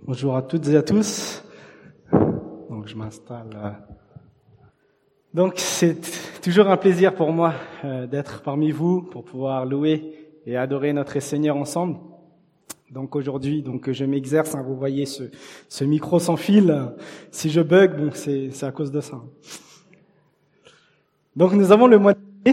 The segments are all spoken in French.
Bonjour à toutes et à tous. Donc je m'installe. Donc c'est toujours un plaisir pour moi d'être parmi vous pour pouvoir louer et adorer notre Seigneur ensemble. Donc aujourd'hui, je m'exerce. Vous voyez ce micro sans fil. Si je bug, c'est à cause de ça. Donc nous avons le mois dernier.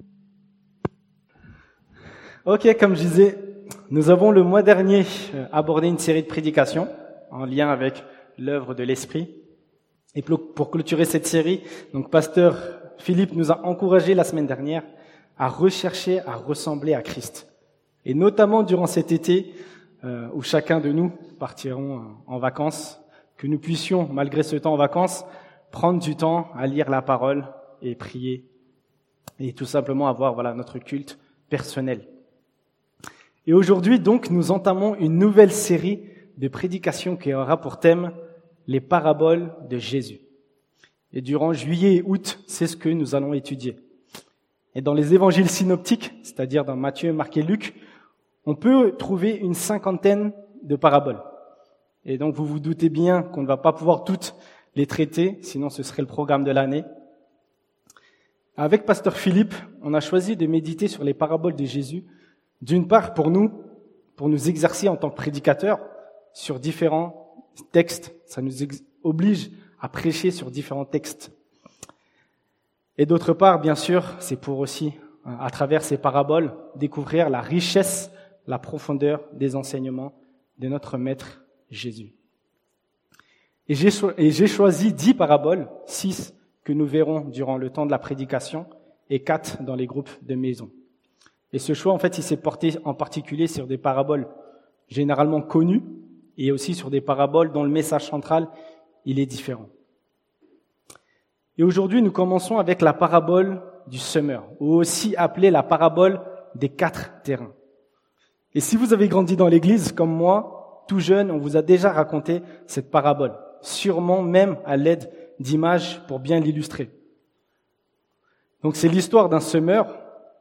Ok, comme je disais. Nous avons le mois dernier abordé une série de prédications en lien avec l'œuvre de l'Esprit. Et pour clôturer cette série, donc pasteur Philippe nous a encouragé la semaine dernière à rechercher à ressembler à Christ. Et notamment durant cet été où chacun de nous partirons en vacances, que nous puissions, malgré ce temps en vacances, prendre du temps à lire la parole et prier et tout simplement avoir notre culte personnel. Et aujourd'hui, donc, nous entamons une nouvelle série de prédications qui aura pour thème les paraboles de Jésus. Et durant juillet et août, c'est ce que nous allons étudier. Et dans les évangiles synoptiques, c'est-à-dire dans Matthieu, Marc et Luc, on peut trouver une 50aine de paraboles. Et donc, vous vous doutez bien qu'on ne va pas pouvoir toutes les traiter, sinon ce serait le programme de l'année. Avec pasteur Philippe, on a choisi de méditer sur les paraboles de Jésus. D'une part, pour nous exercer en tant que prédicateurs sur différents textes. Ça nous oblige à prêcher sur différents textes. Et d'autre part, bien sûr, c'est pour aussi, à travers ces paraboles, découvrir la richesse, la profondeur des enseignements de notre Maître Jésus. Et j'ai choisi 10 paraboles, 6 que nous verrons durant le temps de la prédication et 4 dans les groupes de maison. Et ce choix, il s'est porté en particulier sur des paraboles généralement connues et aussi sur des paraboles dont le message central, il est différent. Et aujourd'hui, nous commençons avec la parabole du semeur, ou aussi appelée la parabole des 4 terrains. Et si vous avez grandi dans l'église comme moi, tout jeune, on vous a déjà raconté cette parabole, sûrement même à l'aide d'images pour bien l'illustrer. Donc c'est l'histoire d'un semeur,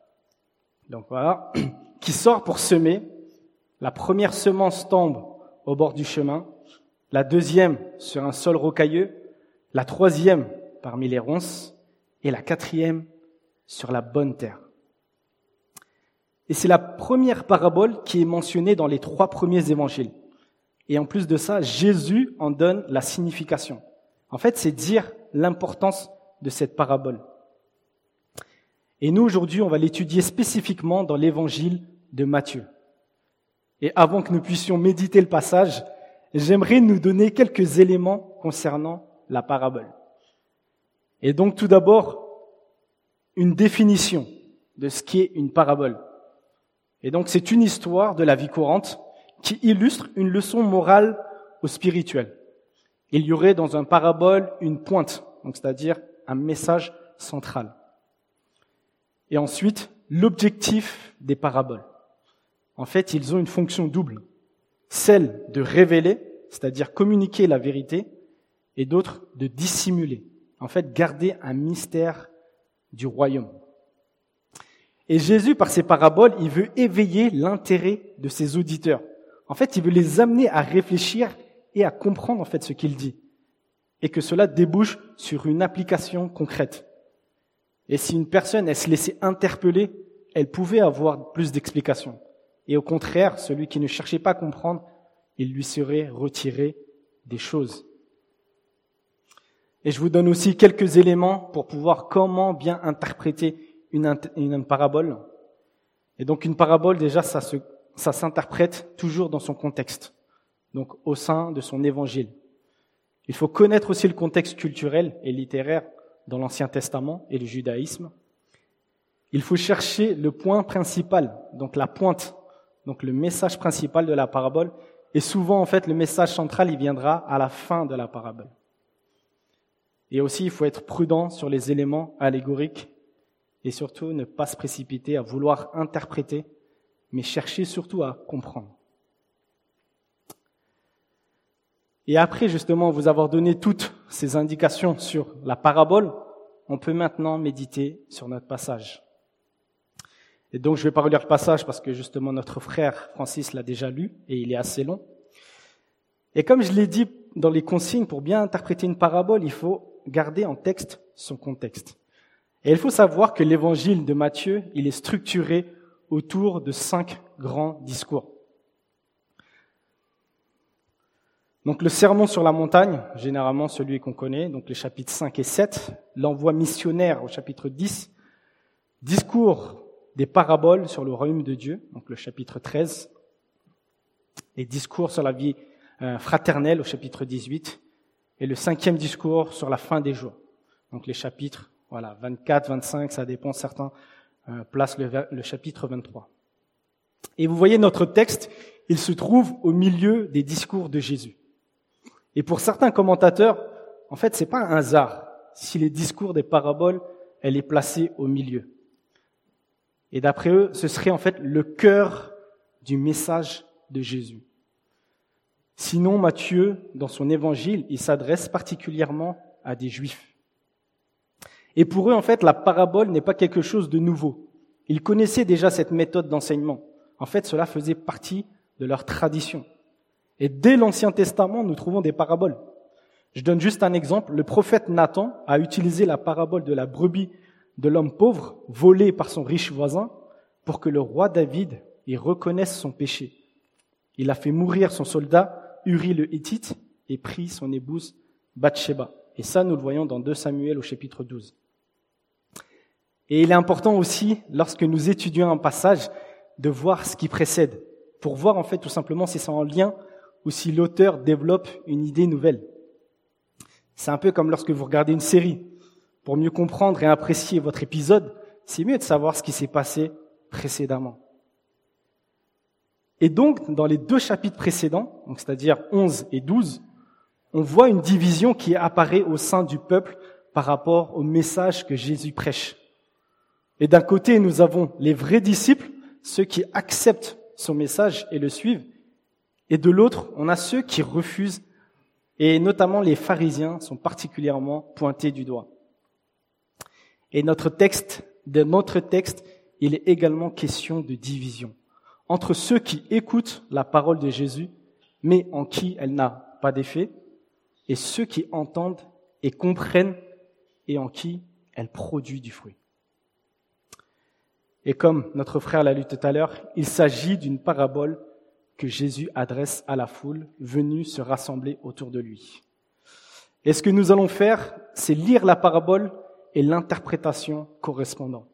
qui sort pour semer. La première semence tombe au bord du chemin, la deuxième sur un sol rocailleux, la troisième parmi les ronces et la quatrième sur la bonne terre. Et c'est la première parabole qui est mentionnée dans les 3 premiers évangiles. Et en plus de ça, Jésus en donne la signification. En fait, c'est dire l'importance de cette parabole. Et nous, aujourd'hui, on va l'étudier spécifiquement dans l'évangile de Matthieu. Et avant que nous puissions méditer le passage, j'aimerais nous donner quelques éléments concernant la parabole. Et donc, tout d'abord, une définition de ce qu'est une parabole. Et donc, c'est une histoire de la vie courante qui illustre une leçon morale ou spirituelle. Il y aurait dans un parabole une pointe, donc c'est-à-dire un message central. Et ensuite, l'objectif des paraboles. En fait, ils ont une fonction double. Celle de révéler, c'est-à-dire communiquer la vérité, et d'autres de dissimuler. En fait, garder un mystère du royaume. Et Jésus, par ses paraboles, il veut éveiller l'intérêt de ses auditeurs. En fait, il veut les amener à réfléchir et à comprendre ce qu'il dit. Et que cela débouche sur une application concrète. Et si une personne, elle se laissait interpeller, elle pouvait avoir plus d'explications. Et au contraire, celui qui ne cherchait pas à comprendre, il lui serait retiré des choses. Et je vous donne aussi quelques éléments pour pouvoir comment bien interpréter une parabole. Et donc une parabole, déjà, ça s'interprète toujours dans son contexte, donc au sein de son évangile. Il faut connaître aussi le contexte culturel et littéraire dans l'Ancien Testament et le judaïsme. Il faut chercher le point principal, donc la pointe, donc le message principal de la parabole. Et souvent, le message central, il viendra à la fin de la parabole. Et aussi, il faut être prudent sur les éléments allégoriques et surtout ne pas se précipiter à vouloir interpréter, mais chercher surtout à comprendre. Et après, justement, vous avoir donné toutes ces indications sur la parabole, on peut maintenant méditer sur notre passage. Et donc, je ne vais pas relire le passage parce que justement, notre frère Francis l'a déjà lu et il est assez long. Et comme je l'ai dit dans les consignes, pour bien interpréter une parabole, il faut garder en texte son contexte. Et il faut savoir que l'évangile de Matthieu, il est structuré autour de 5 grands discours. Donc le sermon sur la montagne, généralement celui qu'on connaît, donc les chapitres 5 et 7, l'envoi missionnaire au chapitre 10, discours des paraboles sur le royaume de Dieu, donc le chapitre 13, les discours sur la vie fraternelle au chapitre 18, et le 5e discours sur la fin des jours. Donc les chapitres 24, 25, ça dépend, certains placent le chapitre 23. Et vous voyez notre texte, il se trouve au milieu des discours de Jésus. Et pour certains commentateurs, en fait, c'est pas un hasard si les discours des paraboles, elle est placée au milieu. Et d'après eux, ce serait en fait le cœur du message de Jésus. Sinon, Matthieu, dans son évangile, il s'adresse particulièrement à des Juifs. Et pour eux, en fait, la parabole n'est pas quelque chose de nouveau. Ils connaissaient déjà cette méthode d'enseignement. En fait, cela faisait partie de leur tradition. Et dès l'Ancien Testament, nous trouvons des paraboles. Je donne juste un exemple. Le prophète Nathan a utilisé la parabole de la brebis de l'homme pauvre, volée par son riche voisin, pour que le roi David y reconnaisse son péché. Il a fait mourir son soldat, Uri le Hittite, et pris son épouse Bathsheba. Et ça, nous le voyons dans 2 Samuel au chapitre 12. Et il est important aussi, lorsque nous étudions un passage, de voir ce qui précède, pour voir en fait tout simplement si c'est en lien ou si l'auteur développe une idée nouvelle. C'est un peu comme lorsque vous regardez une série. Pour mieux comprendre et apprécier votre épisode, c'est mieux de savoir ce qui s'est passé précédemment. Et donc, dans les 2 chapitres précédents, donc c'est-à-dire 11 et 12, on voit une division qui apparaît au sein du peuple par rapport au message que Jésus prêche. Et d'un côté, nous avons les vrais disciples, ceux qui acceptent son message et le suivent. Et de l'autre, on a ceux qui refusent, et notamment les pharisiens sont particulièrement pointés du doigt. Et de notre texte, il est également question de division entre ceux qui écoutent la parole de Jésus, mais en qui elle n'a pas d'effet, et ceux qui entendent et comprennent et en qui elle produit du fruit. Et comme notre frère l'a lu tout à l'heure, il s'agit d'une parabole que Jésus adresse à la foule venue se rassembler autour de lui. Et ce que nous allons faire, c'est lire la parabole et l'interprétation correspondant.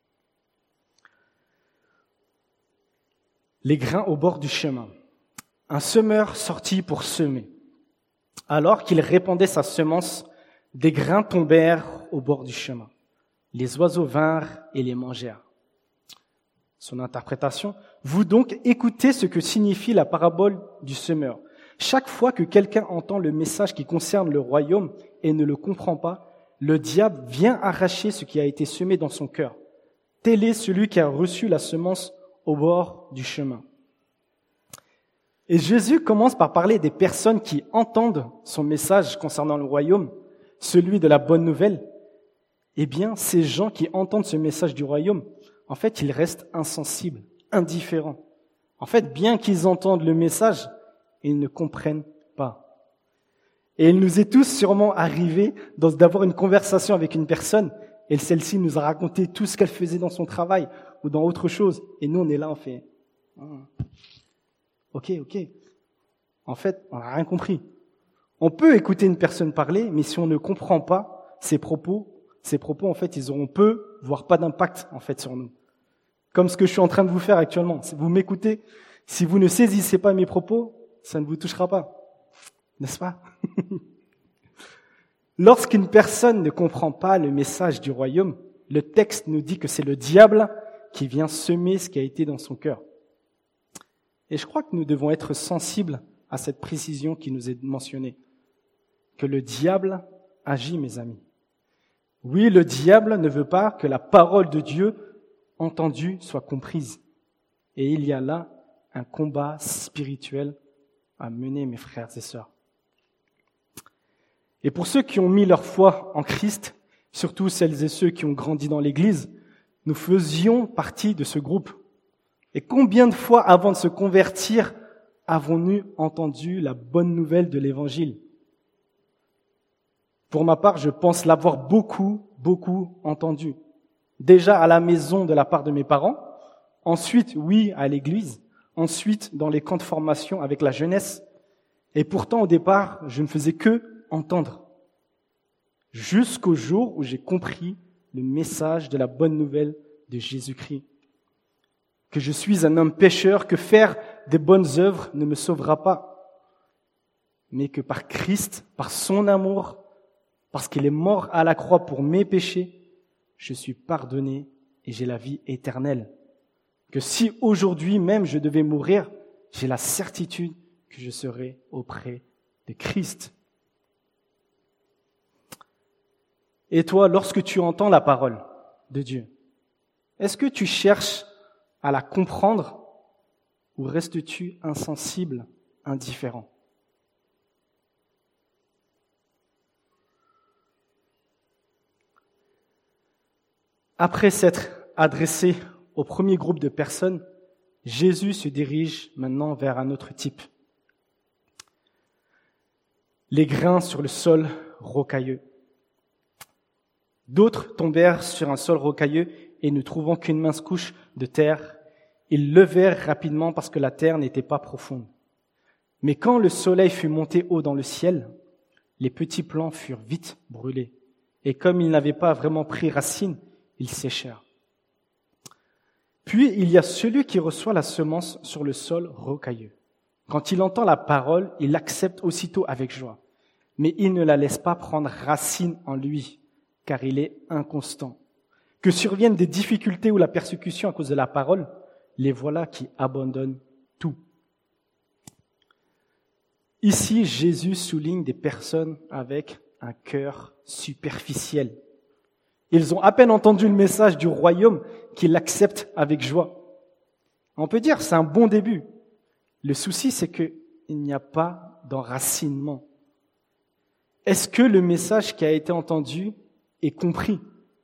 Les grains au bord du chemin. Un semeur sortit pour semer. Alors qu'il répandait sa semence, des grains tombèrent au bord du chemin. Les oiseaux vinrent et les mangèrent. Son interprétation. Vous donc écoutez ce que signifie la parabole du semeur. Chaque fois que quelqu'un entend le message qui concerne le royaume et ne le comprend pas, le diable vient arracher ce qui a été semé dans son cœur. Tel est celui qui a reçu la semence au bord du chemin. Et Jésus commence par parler des personnes qui entendent son message concernant le royaume, celui de la bonne nouvelle. Eh bien, ces gens qui entendent ce message du royaume, en fait, ils restent insensibles, indifférents. En fait, bien qu'ils entendent le message, ils ne comprennent pas. Et il nous est tous sûrement arrivé d'avoir une conversation avec une personne, et celle-ci nous a raconté tout ce qu'elle faisait dans son travail ou dans autre chose. Et nous, on est là, on fait Ok. En fait, on n'a rien compris. On peut écouter une personne parler, mais si on ne comprend pas ses propos, en fait, ils auront peu, voire pas d'impact, en fait, sur nous. Comme ce que je suis en train de vous faire actuellement. Si vous m'écoutez, si vous ne saisissez pas mes propos, ça ne vous touchera pas. N'est-ce pas? Lorsqu'une personne ne comprend pas le message du royaume, le texte nous dit que c'est le diable qui vient semer ce qui a été dans son cœur. Et je crois que nous devons être sensibles à cette précision qui nous est mentionnée. Que le diable agit, mes amis. Oui, le diable ne veut pas que la parole de Dieu entendue soit comprise. Et il y a là un combat spirituel à mener, mes frères et sœurs. Et pour ceux qui ont mis leur foi en Christ, surtout celles et ceux qui ont grandi dans l'Église, nous faisions partie de ce groupe. Et combien de fois avant de se convertir, avons-nous entendu la bonne nouvelle de l'Évangile? Pour ma part, je pense l'avoir beaucoup entendu. Déjà à la maison de la part de mes parents, ensuite, oui, à l'église, ensuite dans les camps de formation avec la jeunesse. Et pourtant, au départ, je ne faisais que entendre. Jusqu'au jour où j'ai compris le message de la bonne nouvelle de Jésus-Christ. Que je suis un homme pécheur, que faire des bonnes œuvres ne me sauvera pas. Mais que par Christ, par son amour, parce qu'il est mort à la croix pour mes péchés, je suis pardonné et j'ai la vie éternelle. Que si aujourd'hui même je devais mourir, j'ai la certitude que je serai auprès de Christ. Et toi, lorsque tu entends la parole de Dieu, est-ce que tu cherches à la comprendre ou restes-tu insensible, indifférent? Après s'être adressé au premier groupe de personnes, Jésus se dirige maintenant vers un autre type. Les grains sur le sol rocailleux. D'autres tombèrent sur un sol rocailleux et ne trouvant qu'une mince couche de terre, ils levèrent rapidement parce que la terre n'était pas profonde. Mais quand le soleil fut monté haut dans le ciel, les petits plants furent vite brûlés. Et comme ils n'avaient pas vraiment pris racine, ils séchèrent. Puis il y a celui qui reçoit la semence sur le sol rocailleux. Quand il entend la parole, il l'accepte aussitôt avec joie. Mais il ne la laisse pas prendre racine en lui, car il est inconstant. Que surviennent des difficultés ou la persécution à cause de la parole, les voilà qui abandonnent tout. Ici, Jésus souligne des personnes avec un cœur superficiel. Ils ont à peine entendu le message du royaume qu'ils l'acceptent avec joie. On peut dire que c'est un bon début. Le souci, c'est qu'il n'y a pas d'enracinement. Est-ce que le message qui a été entendu est compris?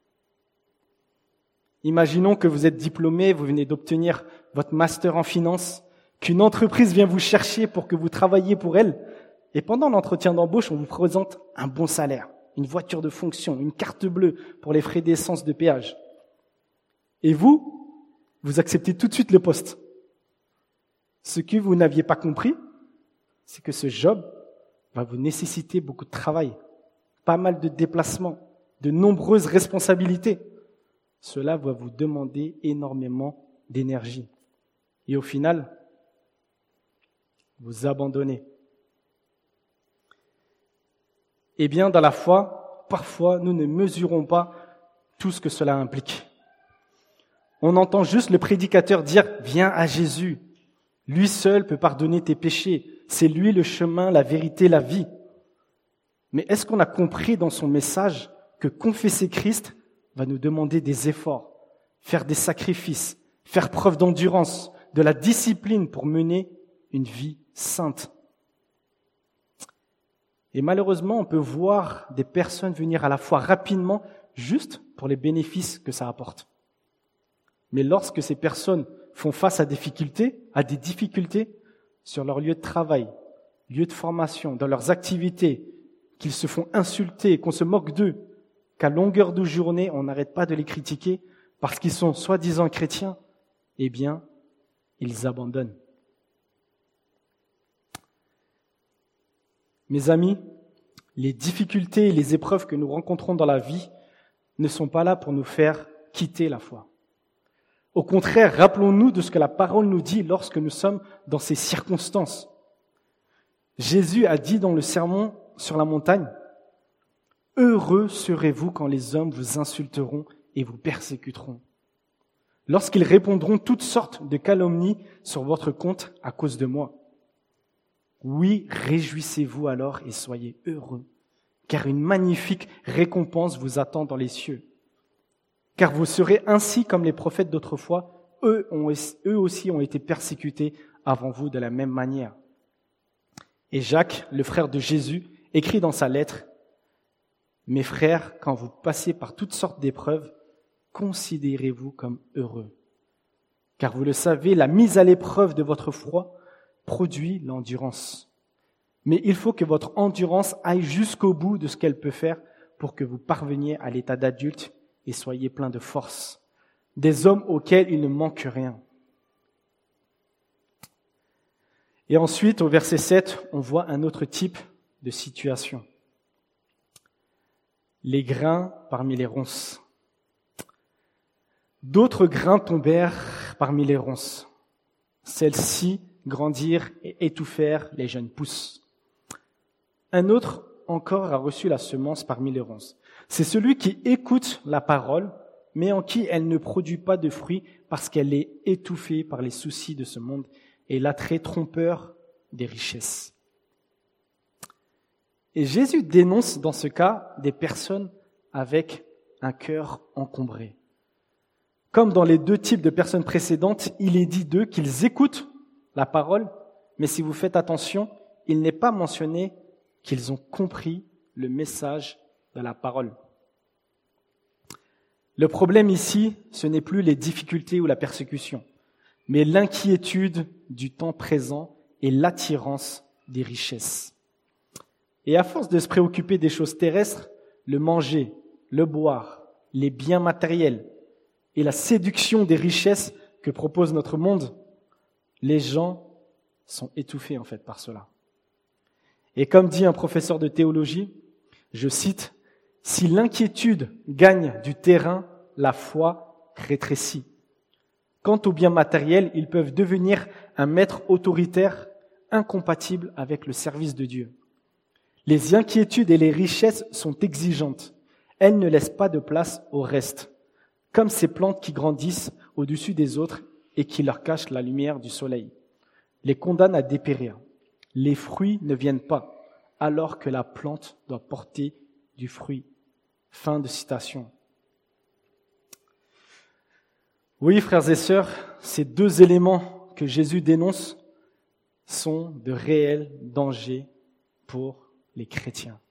Imaginons que vous êtes diplômé, vous venez d'obtenir votre master en finance, qu'une entreprise vient vous chercher pour que vous travailliez pour elle, et pendant l'entretien d'embauche, on vous présente un bon salaire, une voiture de fonction, une carte bleue pour les frais d'essence de péage. Et vous acceptez tout de suite le poste. Ce que vous n'aviez pas compris, c'est que ce job va vous nécessiter beaucoup de travail, pas mal de déplacements, de nombreuses responsabilités. Cela va vous demander énormément d'énergie. Et au final, vous abandonnez. Eh bien, dans la foi, parfois, nous ne mesurons pas tout ce que cela implique. On entend juste le prédicateur dire « Viens à Jésus ». Lui seul peut pardonner tes péchés. C'est lui le chemin, la vérité, la vie. Mais est-ce qu'on a compris dans son message que confesser Christ va nous demander des efforts, faire des sacrifices, faire preuve d'endurance, de la discipline pour mener une vie sainte? Et malheureusement, on peut voir des personnes venir à la foi rapidement juste pour les bénéfices que ça apporte. Mais lorsque ces personnes font face à des difficultés sur leur lieu de travail, lieu de formation, dans leurs activités, qu'ils se font insulter, qu'on se moque d'eux, qu'à longueur de journée, on n'arrête pas de les critiquer parce qu'ils sont soi-disant chrétiens, eh bien, ils abandonnent. Mes amis, les difficultés et les épreuves que nous rencontrons dans la vie ne sont pas là pour nous faire quitter la foi. Au contraire, rappelons-nous de ce que la parole nous dit lorsque nous sommes dans ces circonstances. Jésus a dit dans le sermon sur la montagne, « Heureux serez-vous quand les hommes vous insulteront et vous persécuteront, lorsqu'ils répondront toutes sortes de calomnies sur votre compte à cause de moi. Oui, réjouissez-vous alors et soyez heureux, car une magnifique récompense vous attend dans les cieux. Car vous serez ainsi comme les prophètes d'autrefois, eux aussi ont été persécutés avant vous de la même manière. » Et Jacques, le frère de Jésus, écrit dans sa lettre, « Mes frères, quand vous passez par toutes sortes d'épreuves, considérez-vous comme heureux. Car vous le savez, la mise à l'épreuve de votre foi produit l'endurance. Mais il faut que votre endurance aille jusqu'au bout de ce qu'elle peut faire pour que vous parveniez à l'état d'adulte et soyez plein de force, des hommes auxquels il ne manque rien. Et ensuite, au verset 7, on voit un autre type de situation. Les grains parmi les ronces. D'autres grains tombèrent parmi les ronces. Celles-ci grandirent et étouffèrent les jeunes pousses. Un autre encore a reçu la semence parmi les ronces. C'est celui qui écoute la parole, mais en qui elle ne produit pas de fruits parce qu'elle est étouffée par les soucis de ce monde et l'attrait trompeur des richesses. Et Jésus dénonce dans ce cas des personnes avec un cœur encombré. Comme dans les deux types de personnes précédentes, il est dit d'eux qu'ils écoutent la parole, mais si vous faites attention, il n'est pas mentionné qu'ils ont compris le message de la parole. Le problème ici, ce n'est plus les difficultés ou la persécution, mais l'inquiétude du temps présent et l'attirance des richesses. Et à force de se préoccuper des choses terrestres, le manger, le boire, les biens matériels et la séduction des richesses que propose notre monde, les gens sont étouffés en fait par cela. Et comme dit un professeur de théologie, je cite, « Si l'inquiétude gagne du terrain, la foi rétrécit. Quant aux biens matériels, ils peuvent devenir un maître autoritaire incompatible avec le service de Dieu. Les inquiétudes et les richesses sont exigeantes. Elles ne laissent pas de place au reste, comme ces plantes qui grandissent au-dessus des autres et qui leur cachent la lumière du soleil. Les condamnent à dépérir. Les fruits ne viennent pas, alors que la plante doit porter du fruit. » Fin de citation. Oui, frères et sœurs, ces deux éléments que Jésus dénonce sont de réels dangers pour les chrétiens.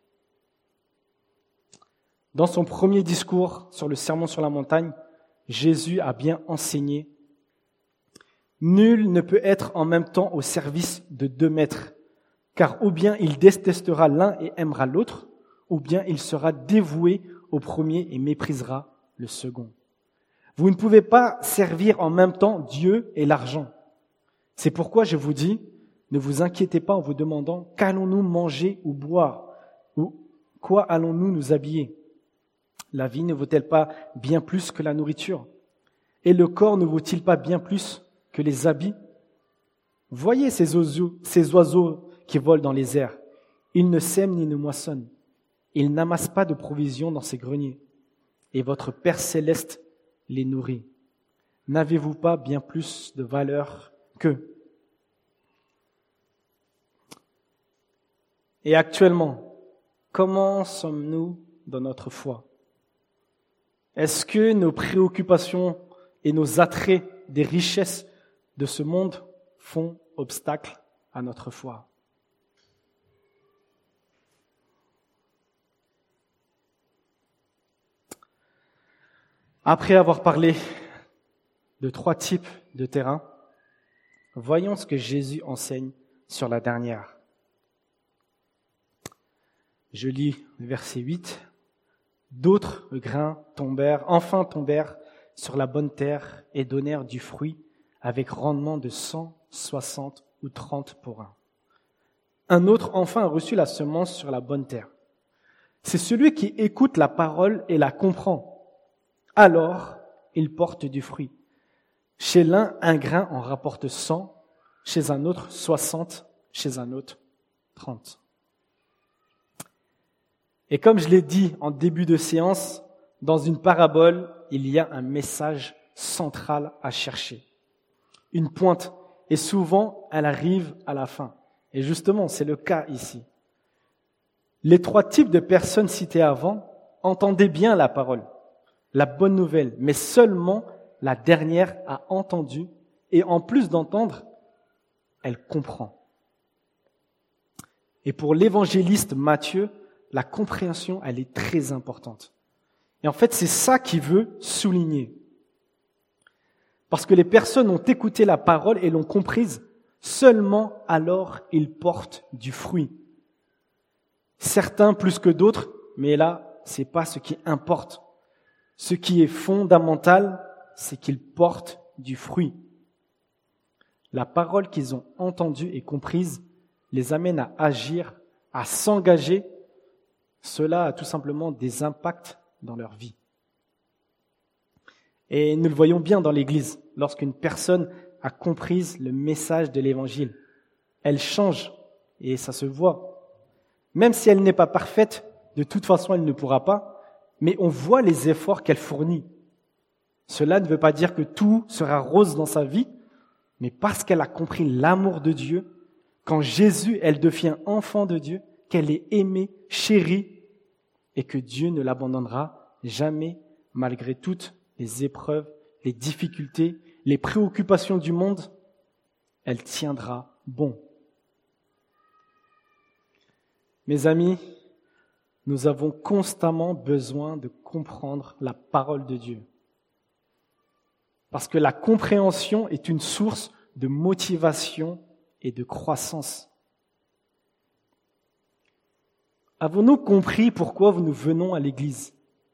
Dans son premier discours sur le Sermon sur la montagne, Jésus a bien enseigné « Nul ne peut être en même temps au service de 2 maîtres, car ou bien il détestera l'un et aimera l'autre, ou bien il sera dévoué au premier et méprisera le second. Vous ne pouvez pas servir en même temps Dieu et l'argent. C'est pourquoi je vous dis, ne vous inquiétez pas en vous demandant qu'allons-nous manger ou boire, ou quoi allons-nous nous habiller. La vie ne vaut-elle pas bien plus que la nourriture? Et le corps ne vaut-il pas bien plus que les habits? Voyez ces oiseaux qui volent dans les airs. Ils ne sèment ni ne moissonnent. Ils n'amassent pas de provisions dans ces greniers. Et votre Père céleste les nourrit. N'avez-vous pas bien plus de valeur qu'eux? Et actuellement, comment sommes-nous dans notre foi? Est-ce que nos préoccupations et nos attraits des richesses de ce monde font obstacle à notre foi? Après avoir parlé de 3 types de terrains, voyons ce que Jésus enseigne sur la dernière. Je lis le verset 8. D'autres grains tombèrent sur la bonne terre et donnèrent du fruit avec rendement de 100, 60 ou 30 pour un. Un autre enfin a reçu la semence sur la bonne terre. C'est celui qui écoute la parole et la comprend. Alors, il porte du fruit. Chez l'un, un grain en rapporte 100, chez un autre 60, chez un autre 30. Et comme je l'ai dit en début de séance, dans une parabole, il y a un message central à chercher. Une pointe. Et souvent, elle arrive à la fin. Et justement, c'est le cas ici. Les 3 types de personnes citées avant entendaient bien la parole, la bonne nouvelle, mais seulement la dernière a entendu, et en plus d'entendre, elle comprend. Et pour l'évangéliste Matthieu, la compréhension, elle est très importante. Et en fait, c'est ça qu'il veut souligner. Parce que les personnes ont écouté la parole et l'ont comprise, Seulement alors ils portent du fruit. Certains plus que d'autres, mais là, c'est pas ce qui importe. Ce qui est fondamental, c'est qu'ils portent du fruit. La parole qu'ils ont entendue et comprise les amène à agir, à s'engager. Cela a tout simplement des impacts dans leur vie. Et nous le voyons bien dans l'Église, lorsqu'une personne a compris le message de l'Évangile. Elle change, et ça se voit. Même si elle n'est pas parfaite, de toute façon elle ne pourra pas, mais on voit les efforts qu'elle fournit. Cela ne veut pas dire que tout sera rose dans sa vie, mais parce qu'elle a compris l'amour de Dieu, quand Jésus, elle devient enfant de Dieu, qu'elle est aimée, chérie, et que Dieu ne l'abandonnera jamais malgré toutes les épreuves, les difficultés, les préoccupations du monde, elle tiendra bon. Mes amis, nous avons constamment besoin de comprendre la parole de Dieu. Parce que la compréhension est une source de motivation et de croissance. Avons-nous compris pourquoi nous venons à l'église?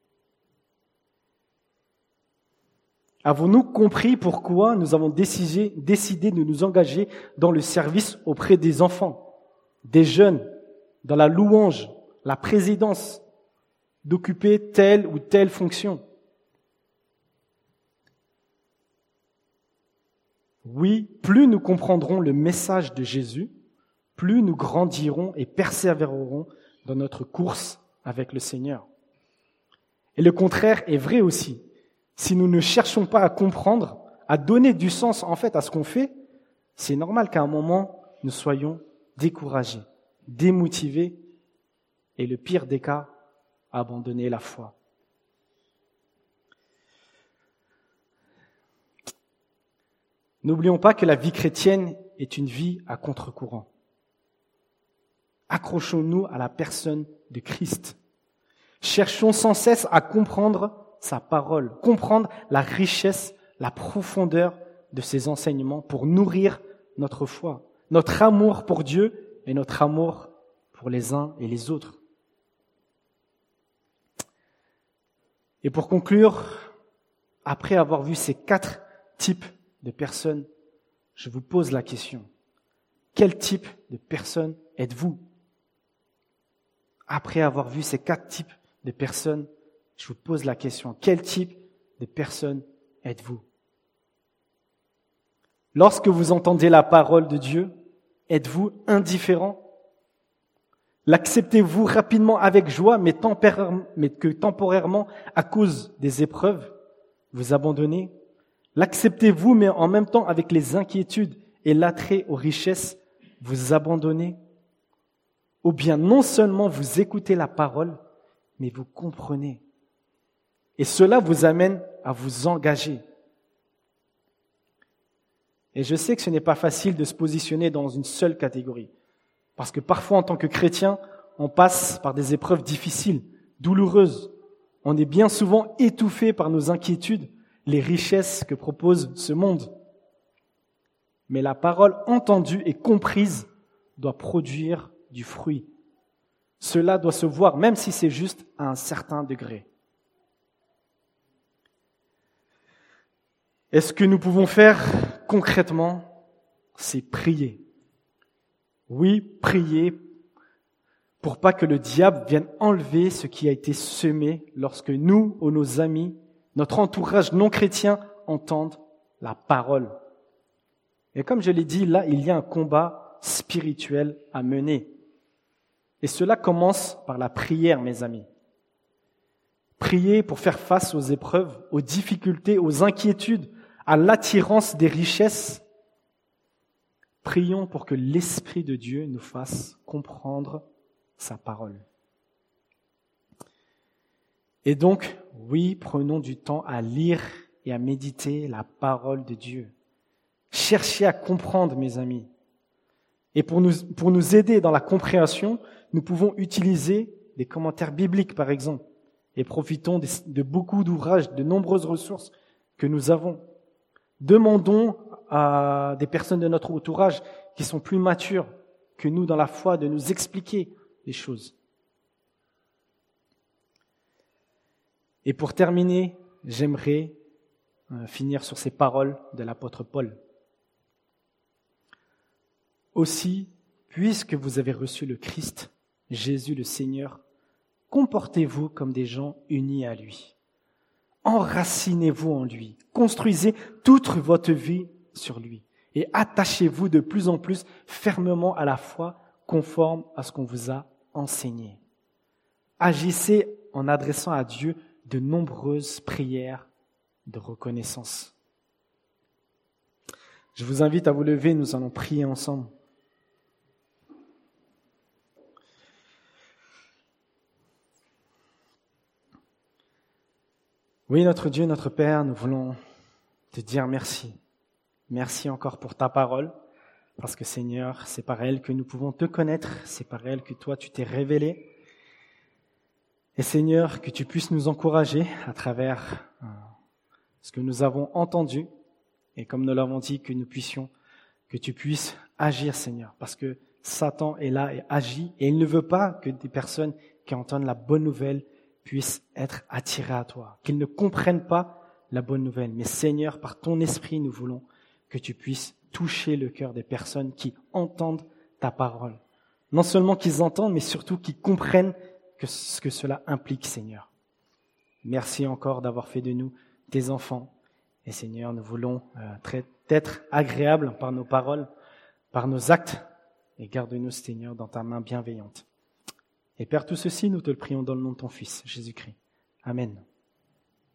Avons-nous compris pourquoi nous avons décidé de nous engager dans le service auprès des enfants, des jeunes, dans la louange, la présidence, d'occuper telle ou telle fonction? Oui, plus nous comprendrons le message de Jésus, plus nous grandirons et persévérerons dans notre course avec le Seigneur. Et le contraire est vrai aussi. Si nous ne cherchons pas à comprendre, à donner du sens en fait à ce qu'on fait, c'est normal qu'à un moment, nous soyons découragés, démotivés et le pire des cas, abandonner la foi. N'oublions pas que la vie chrétienne est une vie à contre-courant. Accrochons-nous à la personne de Christ. Cherchons sans cesse à comprendre sa parole, comprendre la richesse, la profondeur de ses enseignements pour nourrir notre foi, notre amour pour Dieu et notre amour pour les uns et les autres. Et pour conclure, après avoir vu ces 4 types de personnes, je vous pose la question. Quel type de personne êtes-vous? Après avoir vu ces 4 types de personnes, je vous pose la question. Quel type de personne êtes-vous? Lorsque vous entendez la parole de Dieu, êtes-vous indifférent? L'acceptez-vous rapidement avec joie, mais que temporairement, à cause des épreuves, vous abandonnez? L'acceptez-vous, mais en même temps, avec les inquiétudes et l'attrait aux richesses, vous abandonnez? Ou bien non seulement vous écoutez la parole, mais vous comprenez. Et cela vous amène à vous engager. Et je sais que ce n'est pas facile de se positionner dans une seule catégorie. Parce que parfois, en tant que chrétien, on passe par des épreuves difficiles, douloureuses. On est bien souvent étouffé par nos inquiétudes, les richesses que propose ce monde. Mais la parole entendue et comprise doit produire du fruit. Cela doit se voir, même si c'est juste à un certain degré. Et ce que nous pouvons faire concrètement, c'est prier. Oui, prier pour pas que le diable vienne enlever ce qui a été semé lorsque nous ou nos amis, notre entourage non chrétien, entendent la parole. Et comme je l'ai dit, là, il y a un combat spirituel à mener. Et cela commence par la prière, mes amis. Prier pour faire face aux épreuves, aux difficultés, aux inquiétudes, à l'attirance des richesses. Prions pour que l'Esprit de Dieu nous fasse comprendre sa parole. Et donc, oui, prenons du temps à lire et à méditer la parole de Dieu. Cherchez à comprendre, mes amis. Et pour nous aider dans la compréhension, nous pouvons utiliser des commentaires bibliques, par exemple, et profitons de beaucoup d'ouvrages, de nombreuses ressources que nous avons. Demandons à des personnes de notre entourage qui sont plus matures que nous dans la foi de nous expliquer les choses. Et pour terminer, j'aimerais finir sur ces paroles de l'apôtre Paul. Aussi, puisque vous avez reçu le Christ, Jésus le Seigneur, comportez-vous comme des gens unis à lui. Enracinez-vous en lui, construisez toute votre vie sur lui et attachez-vous de plus en plus fermement à la foi conforme à ce qu'on vous a enseigné. Agissez en adressant à Dieu de nombreuses prières de reconnaissance. Je vous invite à vous lever, nous allons prier ensemble. Oui, notre Dieu, notre Père, nous voulons te dire merci. Merci encore pour ta parole, parce que Seigneur, c'est par elle que nous pouvons te connaître, c'est par elle que toi tu t'es révélé. Et Seigneur, que tu puisses nous encourager à travers ce que nous avons entendu, et comme nous l'avons dit, que tu puisses agir, Seigneur, parce que Satan est là et agit, et il ne veut pas que des personnes qui entendent la bonne nouvelle puissent être attirés à toi, qu'ils ne comprennent pas la bonne nouvelle. Mais Seigneur, par ton esprit, nous voulons que tu puisses toucher le cœur des personnes qui entendent ta parole. Non seulement qu'ils entendent, mais surtout qu'ils comprennent ce que cela implique, Seigneur. Merci encore d'avoir fait de nous tes enfants. Et Seigneur, nous voulons être agréables par nos paroles, par nos actes, et garde-nous, Seigneur, dans ta main bienveillante. Et Père, tout ceci, nous te le prions dans le nom de ton Fils, Jésus-Christ. Amen.